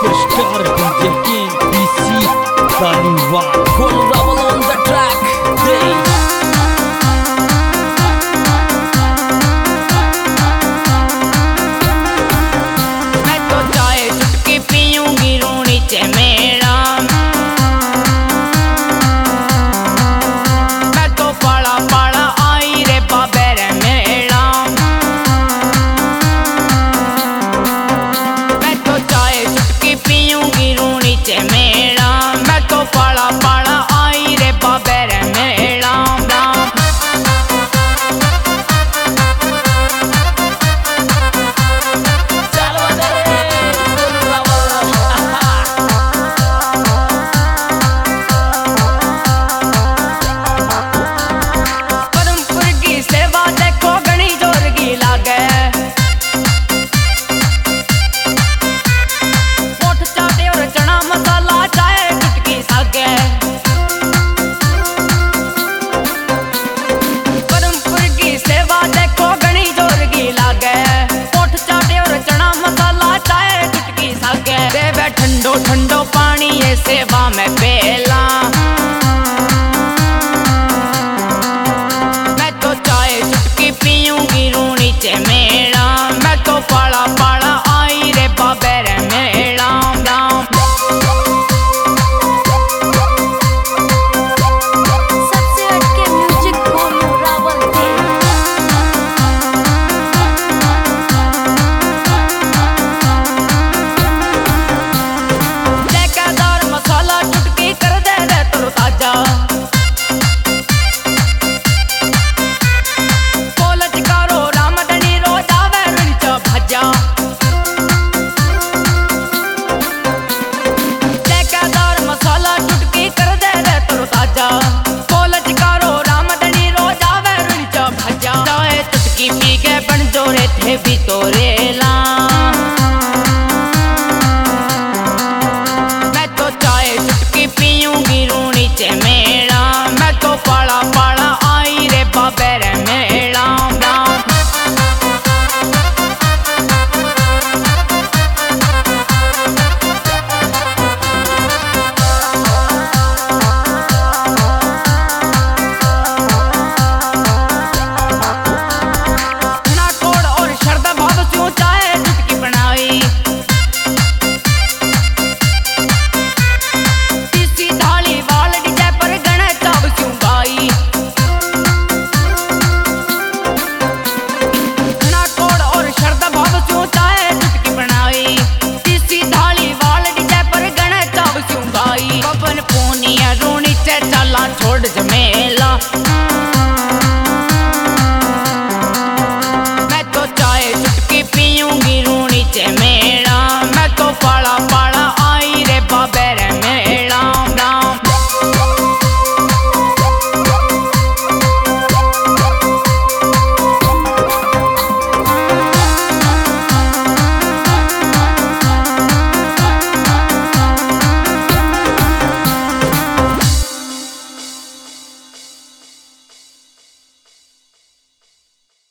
Superstar DJ King DC Taliwan. Cool Rebel on the track. Hey. मैं तो चाय चुटकी पीऊंगी रूनी चमेड़ा, मैं तो पाला पाला आई रे बाबे रे मेड़ा। मैं तो चाय चुटकी पीऊंगी रूनी चमेड़ा, मैं तो पाला पाला आई रे बाबे रे मेड़ा। ठंडो ठंडो पानी ये सेवा में पेला, मैं तो चाय चुटकी पीऊंगी रूनी चमेड़ा, मैं तो पाला पाला आई रे बाबे रे मेड़ा। सबसे हटके म्यूजिक बोलो रावल दे। मसाला चुटकी कर दे रे तरो ताजा, कोलच कारो रामधनी रोज आवे रिंच भाजा। ठेकेदार मसाला चुटकी कर दे रे तरो ताजा, कोलच कारो रामधनी रोज आवे रिंच भाजा। चाय चुटकी पी के बन जोरे थे भी तोरेला,